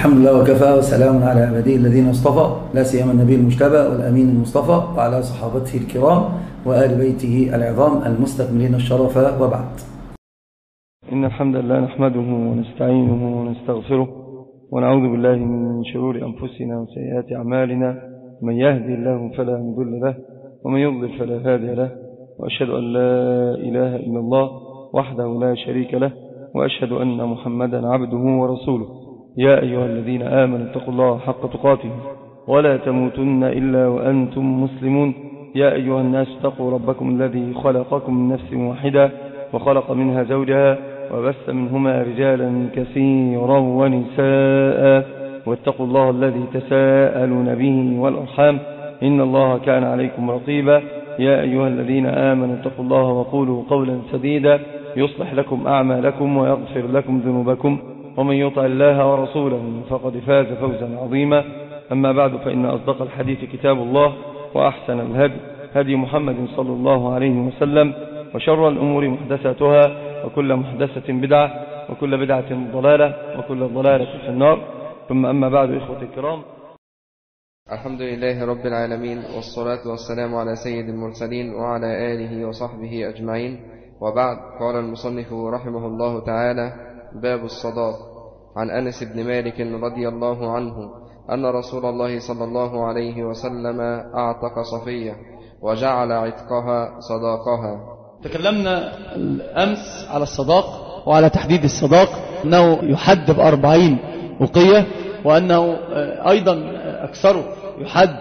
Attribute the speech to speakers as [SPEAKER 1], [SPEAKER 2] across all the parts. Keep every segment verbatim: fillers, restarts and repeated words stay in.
[SPEAKER 1] الحمد لله وكفى وسلام على عباده الذين اصطفى، لا سيما النبي المجتبى والأمين المصطفى وعلى صحابته الكرام وآل بيته العظام المستكملين الشرف، وبعد.
[SPEAKER 2] إن الحمد لله نحمده ونستعينه ونستغفره ونعوذ بالله من شرور أنفسنا وسيئات أعمالنا، من يهدي الله فلا مضل له ومن يضلل فلا هادي له، وأشهد أن لا إله إلا الله وحده لا شريك له، وأشهد أن محمدا عبده ورسوله. يا أيها الذين آمنوا اتقوا الله حق تقاته ولا تموتن إلا وأنتم مسلمون. يا أيها الناس اتقوا ربكم الذي خلقكم من نفس واحدة وخلق منها زوجها وبث منهما رجالا كثيرا ونساء، واتقوا الله الذي تساءلون به والأرحام إن الله كان عليكم رقيبا. يا أيها الذين آمنوا اتقوا الله وقولوا قولا سديدا يصلح لكم أعمالكم ويغفر لكم ذنوبكم، ومن يطع الله ورسوله فقد فاز فوزا عظيما. أما بعد، فإن أصدق الحديث كتاب الله، وأحسن الهدي هدي محمد صلى الله عليه وسلم، وشر الأمور محدثاتها، وكل محدثة بدعة، وكل بدعة ضلالة، وكل ضلالة في النار. ثم أما بعد، إخوة الكرام،
[SPEAKER 3] الحمد لله رب العالمين، والصلاة والسلام على سيد المرسلين وعلى آله وصحبه أجمعين، وبعد. قال المصنف رحمه الله تعالى: باب الصداق. عن أنس بن مالك رضي الله عنه أن رسول الله صلى الله عليه وسلم أعتق صفية وجعل عتقها صداقها.
[SPEAKER 4] تكلمنا الأمس على الصداق وعلى تحديد الصداق، أنه يحد بأربعين وقية، وأنه أيضا أكثره يحد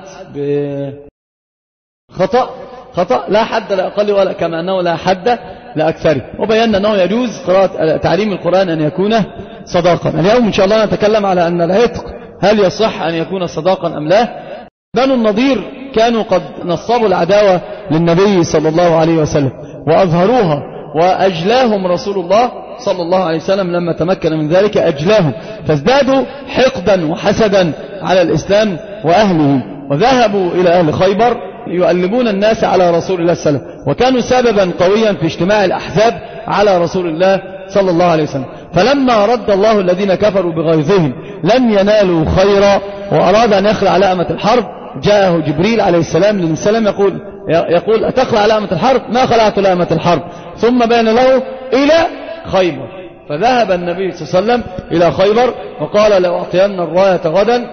[SPEAKER 4] بخطأ خطأ لا حد لا أقل، ولا كما أنه لا حد لا أكثره. وبينا أنه يجوز قراءة تعليم القرآن أن يكون صداقا. اليوم إن شاء الله نتكلم على أن العتق هل يصح أن يكون صداقا أم لا. بنو النضير كانوا قد نصبوا العداوة للنبي صلى الله عليه وسلم وأظهروها، وأجلاهم رسول الله صلى الله عليه وسلم لما تمكن من ذلك أجلاهم، فازدادوا حقدا وحسدا على الإسلام وأهله، وذهبوا إلى أهل خيبر يؤلبون الناس على رسول الله صلى الله عليه وسلم، وكانوا سببا قويا في اجتماع الأحزاب على رسول الله صلى الله عليه وسلم. فلما رد الله الذين كفروا بغيظهم لم ينالوا خيرا، وأراد أن يخلع لأمة الحرب، جاءه جبريل عليه السلام للسلام يقول يقول أتخلع لأمة الحرب؟ ما خلعت لأمة الحرب. ثم بين له إلى خيبر، فذهب النبي صلى الله عليه وسلم إلى خيبر وقال: لأعطين الراية غدا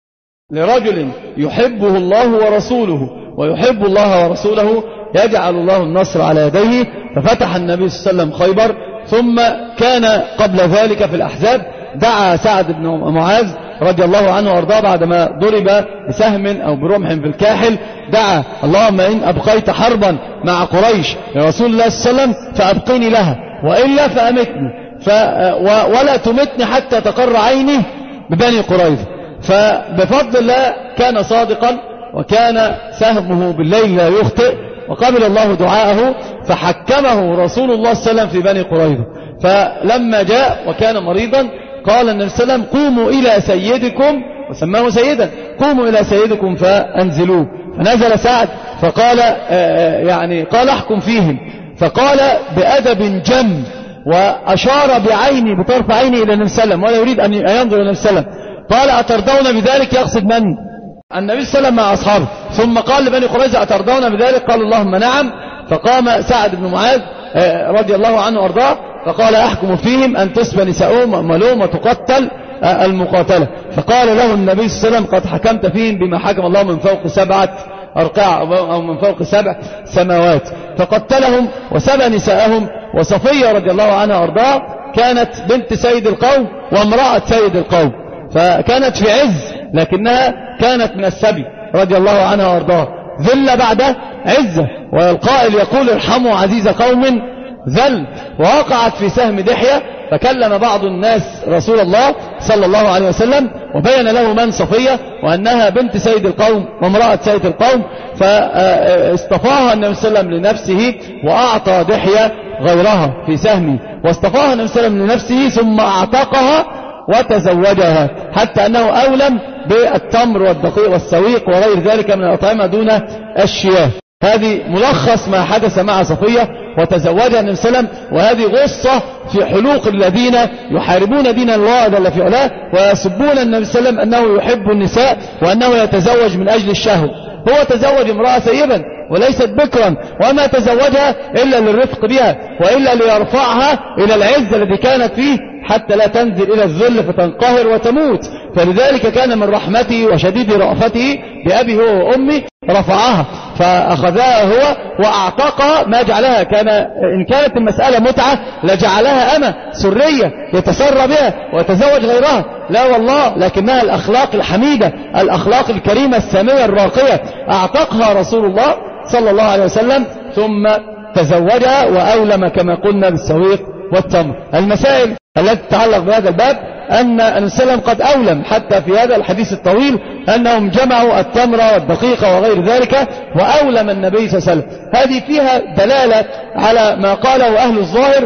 [SPEAKER 4] لرجل يحبه الله ورسوله ويحب الله ورسوله يجعل الله النصر على يديه. ففتح النبي صلى الله عليه وسلم خيبر. ثم كان قبل ذلك في الأحزاب دعا سعد بن معاذ رضي الله عنه وارضاه بعدما ضرب بسهم أو برمح في الكاحل، دعا: اللهم إن أبقيت حربا مع قريش لرسول الله صلى الله عليه وسلم فأبقيني لها، وإلا فأمتني ف... ولا تمتني حتى تقر عيني ببني قريظة. فبفضل الله كان صادقا، وكان سهمه بالليل لا يخطئ، وقبل الله دعاءه، فحكمه رسول الله صلى الله عليه وسلم في بني قريظة. فلما جاء وكان مريضا قال النبي صلى الله عليه وسلم: قوموا إلى سيدكم، وسماه سيدا، قوموا إلى سيدكم فأنزلوه. فنزل سعد فقال يعني قال: احكم فيهم. فقال بأدب جم، وأشار بعيني بطرف عيني إلى النبي صلى الله عليه وسلم، ولا يريد أن ينظر إلى النبي صلى الله عليه وسلم. قال: أترضون بذلك؟ يقصد من؟ النبي صلى الله عليه وسلم مع أصحابه. ثم قال لبني قريظة: أترضون بذلك؟ قال: اللهم نعم. فقام سعد بن معاذ رضي الله عنه وارضاه فقال: أحكم فيهم أن تسبى نساؤهم وأموالهم وتقتل المقاتلة. فقال له النبي صلى الله عليه وسلم: قد حكمت فيهم بما حكم الله من فوق سبعة أرقاع أو من فوق سبع سماوات. فقتلهم وسبى نساءهم. وصفية رضي الله عنها وارضاها كانت بنت سيد القوم وامرأة سيد القوم، فكانت في عز، لكنها كانت من السبي رضي الله عنها وارضاها. ذل بعد عزة، والقائل يقول: ارحموا عزيز قوم ذل. ووقعت في سهم دحية، فكلم بعض الناس رسول الله صلى الله عليه وسلم وبين له من صفية، وأنها بنت سيد القوم وامرأة سيد القوم. فاصطفاها النبي صلى الله عليه وسلم لنفسه، وأعطى دحية غيرها في سهمه، واصطفاها النبي صلى الله عليه وسلم لنفسه ثم أعتقها وتزوجها، حتى أنه أولم بالتمر والدقيق والسويق وغير ذلك من الأطعمة دون الشياه. هذه ملخص ما حدث مع صفية وتزوجها النبي صلى الله عليه وسلم. وهذه غصة في حلوق الذين يحاربون دين الله جل في علاه ويسبون النبي صلى الله عليه وسلم أنه يحب النساء وأنه يتزوج من أجل الشهوة. هو تزوج امرأة سيبا وليست بكرا، وما تزوجها إلا للرفق بها وإلا ليرفعها إلى العز الذي كانت فيه حتى لا تنزل إلى الذل فتنقهر وتموت. فلذلك كان من رحمته وشديد رأفته بأبي هو وأمي رفعها فأخذها هو وأعتقها ما جعلها. كان إن كانت المسألة متعة لجعلها أمة سرية يتسرى بها ويتزوج غيرها، لا والله، لكنها الأخلاق الحميدة الأخلاق الكريمة السامية الراقية. أعتقها رسول الله صلى الله عليه وسلم ثم تزوجها وأولم كما قلنا بالسويق والتمر. المسائل التي تتعلق بهذا الباب أن النبي صلى الله عليه وسلم قد أولم حتى في هذا الحديث الطويل أنهم جمعوا التمر والدقيق وغير ذلك وأولم النبي صلى الله عليه وسلم. هذه فيها دلالة على ما قاله أهل الظاهر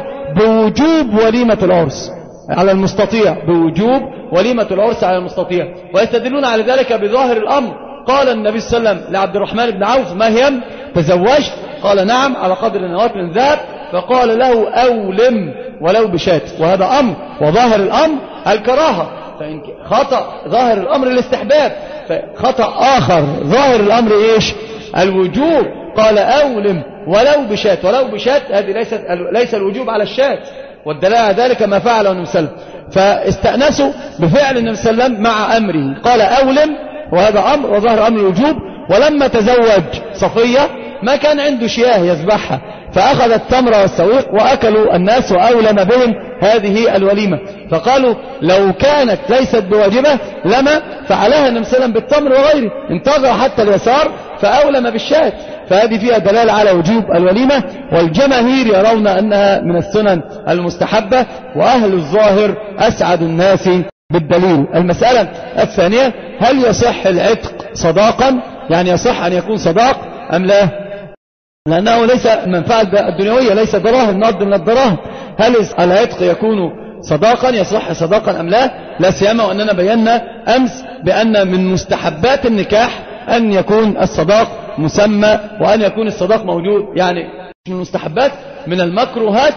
[SPEAKER 4] بوجوب وليمة العرس على المستطيع، بوجوب وليمة العرس على المستطيع، ويستدلون على ذلك بظاهر الأمر. قال النبي صلى الله عليه وسلم لعبد الرحمن بن عوف ما هي تزوجت؟ قال نعم على قدر النواة من ذهب. فقال له أولم ولو بشات، وهذا أمر وظاهر الأمر الكراهة، فإن خطأ ظاهر الأمر الاستحباب، فخطأ آخر ظاهر الأمر إيش؟ الوجوب. قال أولم ولو بشات، ولو بشات هذه ليست ليس الوجوب على الشات، والدلالة على ذلك ما فعله النبي صلى الله عليه وسلم. فاستأنسوا بفعل النبي صلى الله عليه وسلم مع أمره. قال أولم وهذا أمر وظاهر أمر الوجوب. ولما تزوج صفية ما كان عنده شياه يذبحها، فأخذ التمر والسويق وأكلوا الناس وأولم بهم هذه الوليمة. فقالوا لو كانت ليست بواجبة لما فعلها النبي صلى الله عليه وسلم بالتمر وغيره، انتظر حتى اليسار فأولم بالشاة. فهذه فيها دلالة على وجوب الوليمة، والجماهير يرون أنها من السنن المستحبة، وأهل الظاهر أسعد الناس بالدليل. المسألة الثانية هل يصح العتق صداقا؟ يعني يصح أن يكون صداق أم لا؟ لأنه ليس منفعة الدنيوية، ليس دراهم نقد من الدراهم. هل العتق يكون صداقا يصح صداقا أم لا؟ لا سيما وأننا بينا أمس بأن من مستحبات النكاح أن يكون الصداق مسمى وأن يكون الصداق موجود. يعني من المستحبات، من المكروهات،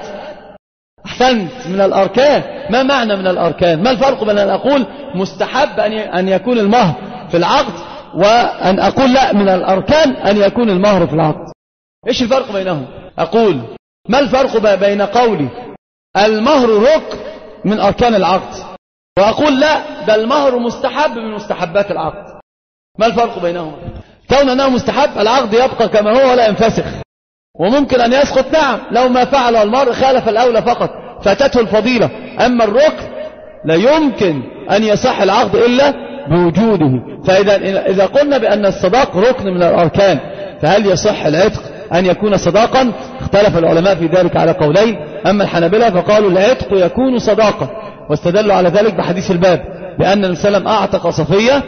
[SPEAKER 4] أحسنت، من الأركان. ما معنى من الأركان؟ ما الفرق بين أن أقول مستحب أن يكون المهر في العقد وأن أقول لا من الأركان أن يكون المهر في العقد؟ إيش الفرق بينهم؟ أقول ما الفرق بين قولي المهر ركن من أركان العقد وأقول لا ده المهر مستحب من مستحبات العقد؟ ما الفرق بينهم؟ كون أنه مستحب العقد يبقى كما هو ولا ينفسخ، وممكن أن يسقط نعم لو ما فعل المرء خالف الأولى فقط فاتته الفضيلة. أما الركن لا يمكن أن يصح العقد إلا بوجوده. فإذا إذا قلنا بأن الصداق ركن من الأركان فهل يصح العتق أن يكون صداقا؟ اختلف العلماء في ذلك على قولين. أما الحنابلة فقالوا العتق يكون صداقا، واستدلوا على ذلك بحديث الباب بأن النبي صلى الله عليه وسلم أعتق صفية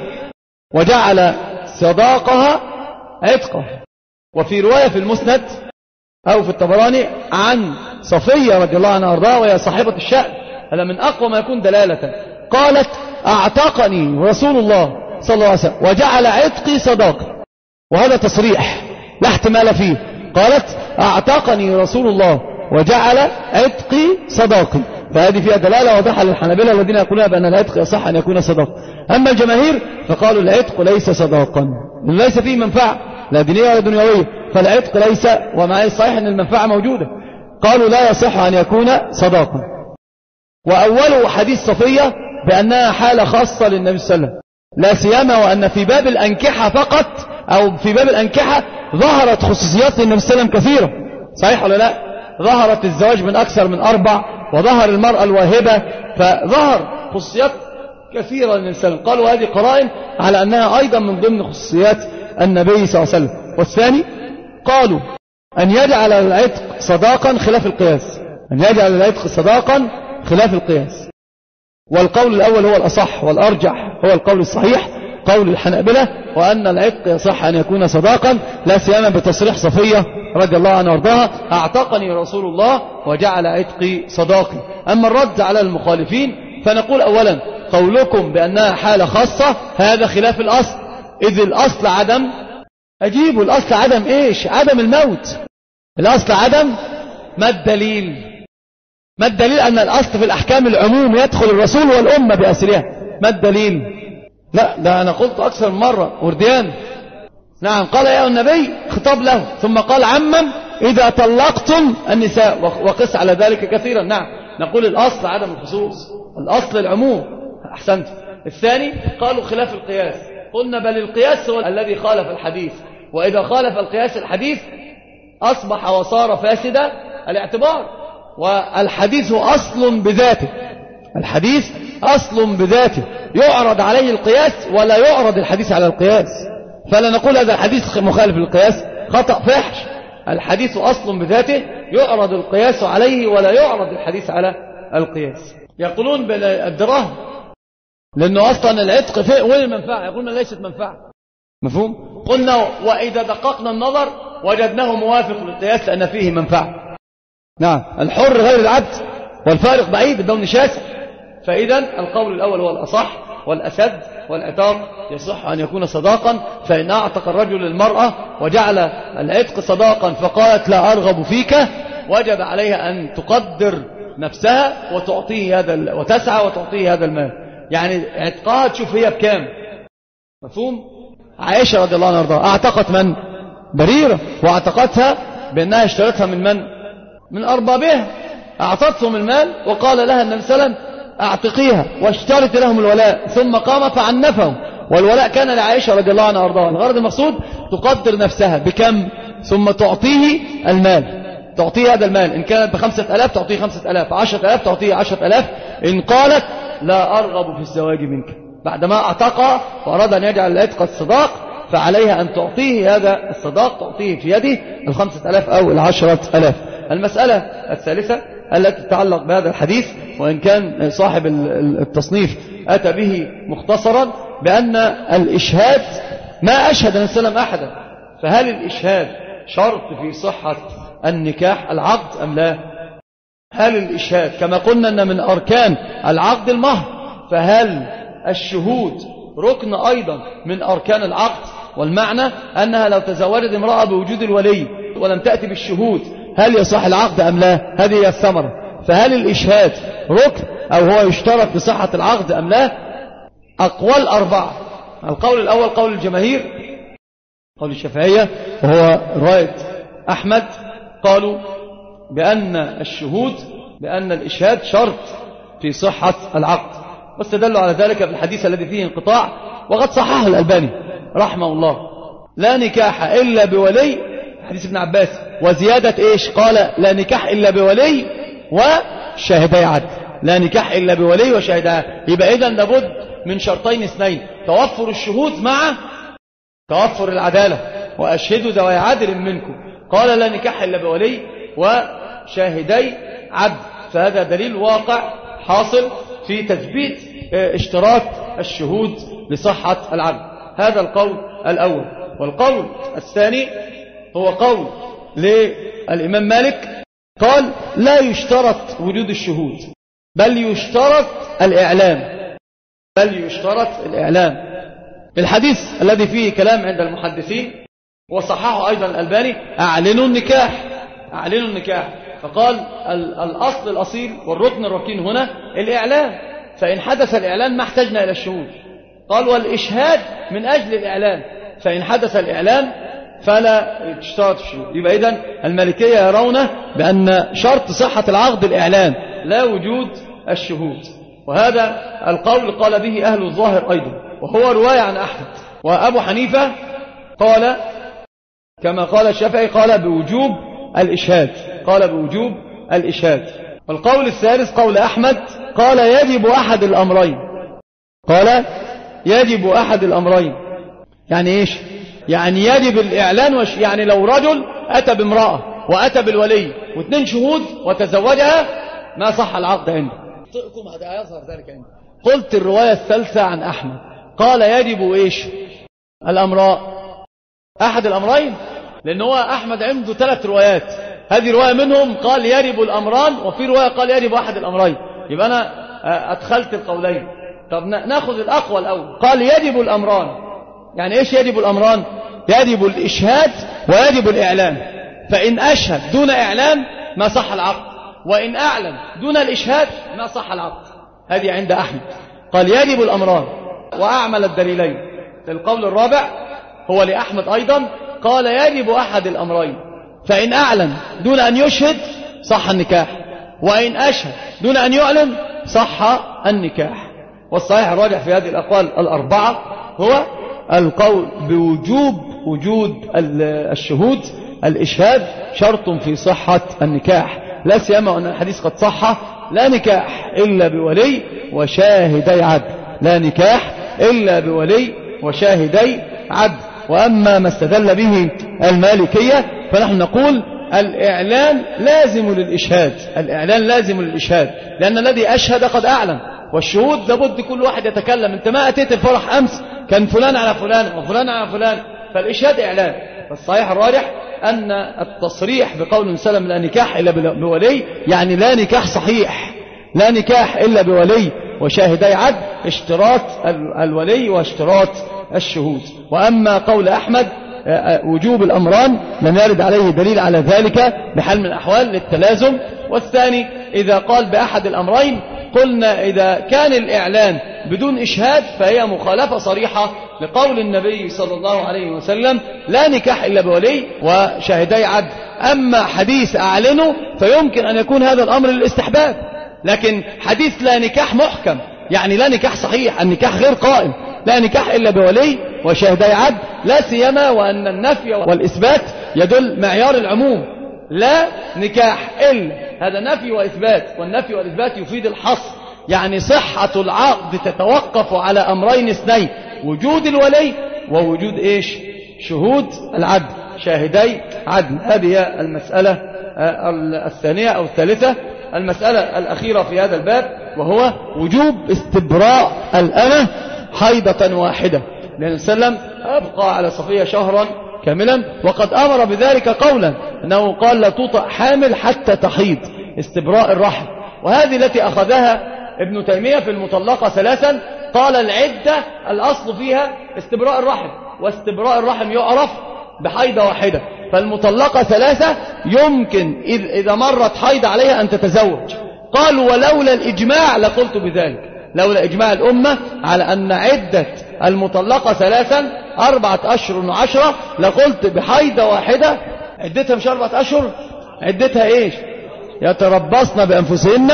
[SPEAKER 4] وجعل صداقها عتقه. وفي رواية في المسند أو في الطبراني عن صفية رضي الله عنها وارضاها وهي صاحبة الشأن، هذا من أقوى ما يكون دلالة، قالت أعتقني رسول الله صلى الله عليه وسلم وجعل عتقي صداقة، وهذا تصريح لا احتمال فيه. قالت أعتقني رسول الله وجعل عتقي صداقي، فهذه فيها دلالة واضحة للحنابلة الذين يقولون بأن العتق يصح أن يكون صداقا. أما الجماهير فقالوا العتق ليس صداقا، ليس فيه منفعة لا دينية ولا دنيوية، فالعتق ليس، ومع الصحيح أن المنفعة موجودة، قالوا لا يصح أن يكون صداقا. وأول حديث صفية بأنها حالة خاصة للنبي صلى الله عليه وسلم، لا سيما وأن في باب الأنكحة فقط أو في باب الأنكحة ظهرت خصوصيات للنبي صلى الله عليه وسلم كثيرة، صحيح ولا لا؟ ظهرت الزواج من أكثر من أربع، وظهر المرأة الواهبة، فظهر خصوصيات كثيرة للنبي صلى الله عليه وسلم. قالوا هذه قرائن على أنها أيضا من ضمن خصوصيات النبي صلى الله عليه وسلم. والثاني قالوا أن يجعل العتق صداقا خلاف القياس، أن يجعل العتق صداقا خلاف القياس. والقول الأول هو الأصح والأرجح، هو القول الصحيح قول الحنابلة، وأن العتق يصح أن يكون صداقا، لا سيما بتصريح صفية رضي الله عنها وارضاها أعتقني رسول الله وجعل عتقي صداقي. أما الرد على المخالفين فنقول أولا قولكم بأنها حالة خاصة هذا خلاف الأصل، إذ الأصل عدم أجيبه. الأصل عدم إيش؟ عدم الموت. الأصل عدم. ما الدليل؟ ما الدليل أن الأصل في الأحكام العموم يدخل الرسول والأمة بأسرها؟ ما الدليل؟ لا ده أنا قلت أكثر من مرة ورديان. نعم قال يا النبي خطاب له، ثم قال عمم إذا طلقتم النساء، وقس على ذلك كثيرا. نعم نقول الأصل عدم الخصوص، الأصل العموم. أحسنت. الثاني قالوا خلاف القياس، قلنا بل القياس هو الذي خالف الحديث، وإذا خالف القياس الحديث أصبح وصار فاسد الاعتبار. والحديث أصل بذاته، الحديث أصل بذاته يعرض عليه القياس ولا يعرض الحديث على القياس. فلا نقول هذا الحديث مخالف للقياس، خطأ فاحش. الحديث أصل بذاته يعرض القياس عليه ولا يعرض الحديث على القياس. يقولون بالدراهم لأنه أصلا العتق فيه وين المنفعة؟ يقولون ليست منفعة. مفهوم؟ قلنا وإذا دققنا النظر وجدناه موافق للقياس لأن فيه منفعة. نعم الحر غير العبد والفارق بعيد بدون شاسع. فإذا القول الأول هو الأصح والأسد، والعتاق يصح أن يكون صداقا. فإن أعتق الرجل المرأة وجعل العتق صداقا فقالت لا أرغب فيك، وجب عليها أن تقدر نفسها وتعطيه هذا وتسعى وتعطيه هذا المال. يعني عتقها تشوف هي بكام. مفهوم؟ عائشة رضي الله عنها وارضاها اعتقت من؟ بريرة، واعتقتها بأنها اشترتها من من؟ من أربابها. أعطتهم المال وقال لها النبي صلى الله عليه وسلم اعتقيها واشترت لهم الولاء، ثم قام فعنفهم. والولاء كان لعائشة رضي الله عنها وارضاها. الغرض المقصود تقدر نفسها بكم ثم تعطيه المال، تعطيه هذا المال. إن كانت بخمسة ألاف تعطيه خمسة ألاف، عشرة ألاف تعطيه عشرة ألاف. إن قالت لا أرغب في الزواج منك بعدما أعتقها وأراد أن يجعل العتق الصداق، فعليها أن تعطيه هذا الصداق، تعطيه في يده الخمسة ألاف أو العشرة ألاف. المسألة الثالثة التي تتعلق بهذا الحديث، وإن كان صاحب التصنيف أتى به مختصرا، بأن الإشهاد ما أشهد النبي صلى الله عليه وسلم أحدا. فهل الإشهاد شرط في صحة النكاح العقد أم لا؟ هل الإشهاد كما قلنا أن من أركان العقد المهر، فهل الشهود ركن أيضا من أركان العقد؟ والمعنى أنها لو تزوجت امرأة بوجود الولي ولم تأتي بالشهود هل يصح العقد أم لا؟ هذه هي الثمرة. فهل الإشهاد ركن أو هو يشترط في صحة العقد أم لا؟ أقوال أربعة. القول الأول قول الجماهير، قول الشافعية وهو رواية أحمد، قالوا بأن الشهود بأن الإشهاد شرط في صحة العقد، واستدلوا على ذلك بالحديث الذي فيه انقطاع وقد صححه الألباني رحمه الله. لا نكاح إلا بولي، حديث ابن عباس، وزيادة إيش؟ قال لا نكاح إلا بولي وشاهدي عدل. لا نكاح إلا بولي وشاهدي عدل. يبقى إذن لابد من شرطين اثنين، توفر الشهود مع توفر العدالة. وأشهدوا ذوي عدل منكم. قال لا نكاح إلا بولي وشاهدي عدل. فهذا دليل واقع حاصل في تثبيت اشتراط الشهود لصحة العقد. هذا القول الأول. والقول الثاني هو قول للإمام مالك، قال لا يشترط وجود الشهود بل يشترط الإعلام، بل يشترط الإعلام. الحديث الذي فيه كلام عند المحدثين وصححه أيضا الألباني، أعلنوا النكاح، أعلنوا النكاح. فقال الأصل الأصيل والركن الركين هنا الإعلان، فإن حدث الإعلان ما احتجنا إلى الشهود. قال والإشهاد من أجل الإعلان، فإن حدث الإعلان فلا تشترط الشهود. يبقى إذن المالكية يرون بأن شرط صحة العقد الإعلان لا وجود الشهود، وهذا القول قال به أهل الظاهر أيضا، وهو رواية عن أحمد. وأبو حنيفة قال كما قال الشافعي، قال بوجوب الإشهاد، قال بوجوب الإشهاد. والقول الثالث قول أحمد، قال يجب أحد الأمرين، قال يجب أحد الأمرين. يعني إيش؟ يعني يجب الإعلان وش... يعني لو رجل أتى بامرأة وأتى بالولي واثنين شهود وتزوجها ما صح العقد عنده. يظهر ذلك عنده. قلت الرواية الثالثة عن أحمد قال يجب إيش؟ الأمراء، أحد الأمرين، لأن هو أحمد عنده ثلاث روايات، هذه رواية منهم قال يجب الأمران، وفي رواية قال يجب أحد الأمرين. يبقى أنا أدخلت القولين. طب نأخذ الأقوى الأول. قال يجب الأمران، يعني إيش يجب الأمران؟ يجب الإشهاد ويجب الإعلان، فإن أشهد دون إعلان ما صح العقد، وإن أعلن دون الإشهاد ما صح العقد. هذه عند أحمد. قال يجب الأمران وأعمل الدليلين. القول الرابع هو لأحمد أيضا، قال يجب أحد الأمرين، فإن أعلن دون أن يشهد صح النكاح، وإن أشهد دون أن يعلن صح النكاح. والصحيح الراجح في هذه الأقوال الأربعة هو القول بوجوب وجود الشهود. الإشهاد شرط في صحة النكاح، لا سيما أن الحديث قد صح: لا نكاح إلا بولي وشاهدي عدل، لا نكاح إلا بولي وشاهدي عدل. وأما ما استدل به المالكية فنحن نقول الإعلان لازم للإشهاد، الإعلان لازم للإشهاد، لأن الذي أشهد قد أعلن، والشهود لابد كل واحد يتكلم. أنت ما أتيت الفرح أمس كان فلان على فلان وفلان على فلان، فالإشهاد إعلان. فالصحيح الراجح أن التصريح بقول سلم لا نكاح إلا بولي يعني لا نكاح صحيح، لا نكاح إلا بولي وشاهدي عدل، اشتراط الولي واشتراط الشهود. وأما قول أحمد وجوب الأمران لم يرد عليه دليل على ذلك بحال من الأحوال للتلازم. والثاني إذا قال بأحد الأمرين قلنا إذا كان الإعلان بدون إشهاد فهي مخالفة صريحة لقول النبي صلى الله عليه وسلم لا نكاح إلا بولي وشاهدي عدل. أما حديث أعلنه فيمكن أن يكون هذا الأمر للاستحباب، لكن حديث لا نكاح محكم يعني لا نكاح صحيح، النكاح غير قائم، لا نكاح إلا بولي وشاهدي عدل، لا سيما وأن النفي والإثبات يدل معيار العموم، لا نكاح إلا، هذا نفي وإثبات، والنفي والإثبات يفيد الحصر، يعني صحة العقد تتوقف على أمرين اثنين: وجود الولي ووجود إيش؟ شهود العدل، شاهدي عدل. هذه المسألة الثانية أو الثالثة. المسألة الأخيرة في هذا الباب وهو وجوب استبراء الأمة حيضة واحدة، لأن السلام أبقى على صفية شهرا كاملا، وقد أمر بذلك قولا أنه قال لا تطأ حامل حتى تحيض، استبراء الرحم. وهذه التي أخذها ابن تيمية في المطلقة ثلاثا، قال العدة الأصل فيها استبراء الرحم، واستبراء الرحم يعرف بحيضة واحدة، فالمطلقة ثلاثة يمكن إذا مرت حيض عليها أن تتزوج. قالوا ولولا الإجماع لقلت بذلك، لولا إجماع الأمة على أن عدة المطلقة ثلاثا أربعة أشهر وعشرة لقلت بحيضة واحدة عدتها مش أربعة أشهر، عدتها إيش؟ يتربصن بأنفسهن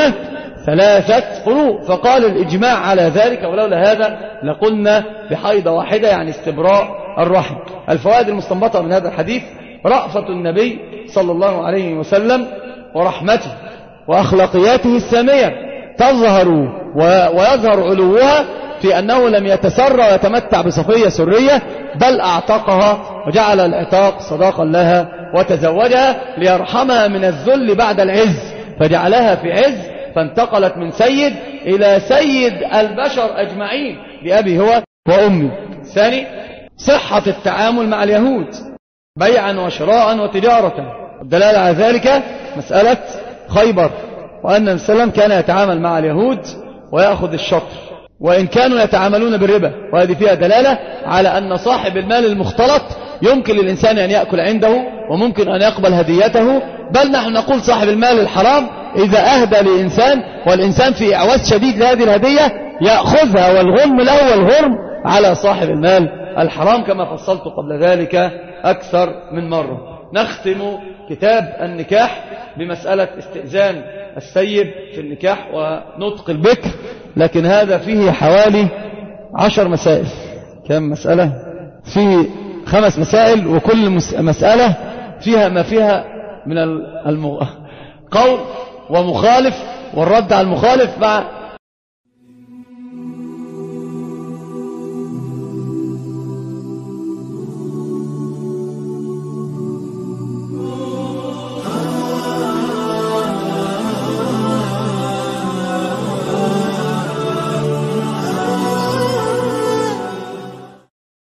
[SPEAKER 4] ثلاثة قروء. فقال الإجماع على ذلك، ولولا هذا لقلنا بحيضة واحدة يعني استبراء الرحم. الفوائد المستنبطة من هذا الحديث: رأفة النبي صلى الله عليه وسلم ورحمته وأخلاقياته السامية تظهر ويظهر علوها في أنه لم يتسر ويتمتع بصفية سرية، بل أعتقها وجعل العتاق صداقا لها وتزوجها ليرحمها من الذل بعد العز، فجعلها في عز، فانتقلت من سيد إلى سيد البشر أجمعين بأبي هو وأمي. ثاني، صحة التعامل مع اليهود بيعا وشراء وتجارة. الدلالة على ذلك مسألة خيبر، وأن السلام كان يتعامل مع اليهود ويأخذ الشطر، وإن كانوا يتعاملون بالربا، وهذه فيها دلالة على أن صاحب المال المختلط يمكن للإنسان أن يأكل عنده وممكن أن يقبل هديته، بل نحن نقول صاحب المال الحرام إذا أهدى لإنسان والإنسان في إعواز شديد لهذه الهدية يأخذها، والغرم له والغرم على صاحب المال الحرام، كما فصلت قبل ذلك أكثر من مرة. نختم كتاب النكاح بمسألة استئذان السيب في النكاح ونطق البكر، لكن هذا فيه حوالي عشر مسائل. كم مسألة؟ في خمس مسائل، وكل مسألة فيها ما فيها من القول ومخالف والرد على المخالف مع